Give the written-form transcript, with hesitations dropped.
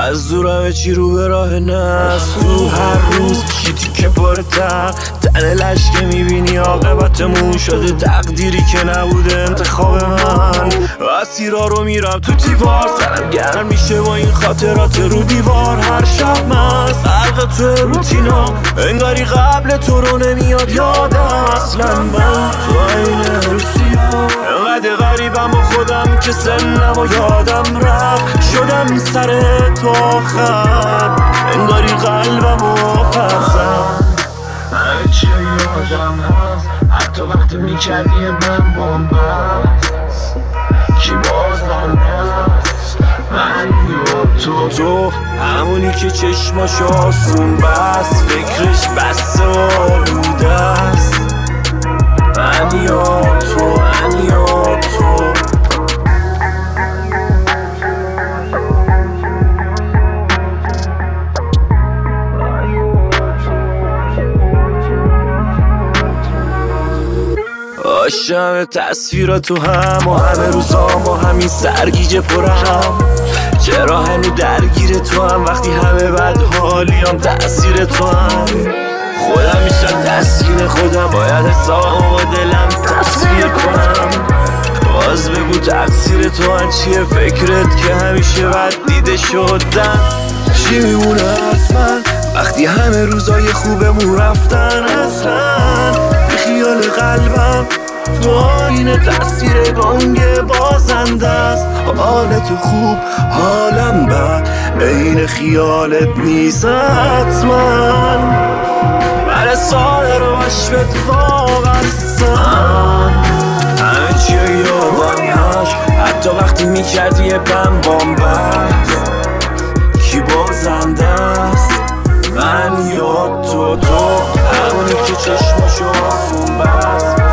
از دور همه چی رو به راه نست. تو هر روز شیتی که پاره تن لشکه میبینی عاقبتمون شده تقدیری که نبوده انتخاب من. اسیرا رو میرم تو دیوار، سرم گرم میشه با این خاطرات رو دیوار. هر شب مست غرق تو روتینا، انگاری قبل تو رو نمیاد یادم اصلا. من تو این روسیا انقدر غریبم با خودم که سنم و یادم رفت. شدم سر تو آخر، انگاری قلبم و فرزم. همه چی یادم هست، حتی وقتی میکردی من بامبست. کی بازم هست من یا تو همونی که چشماش آسون بست، فکرش بسته و آلوده است. من یا تو، من یا تو. عاشق تصویرات تو هم و همه روزا ما همین سرگیجه پرم. چرا هنو درگیر تو هم وقتی همه بد حالیم تأثیر تو هم. خودم میشم تسکین خودم، باید حسابم با دلم تصویر کنم. باز بگو تقصیر تو هم چیه، فکرت که همیشه بد دیده شدن. چی میمونه از من وقتی همه روزای خوبمون رفتن اصلا. بی خیال قلبم تو آینه تأثیر گنگ بازنده است. حالت خوب حالم بد عین خیالت نیست حتما. برای سال رو باش به اتفاق هستم. همه چی یادم هست، حتی وقتی میکردی بم بامبست. کی بازنده است من یا تو، تو همونی که چشماشو آسون بست.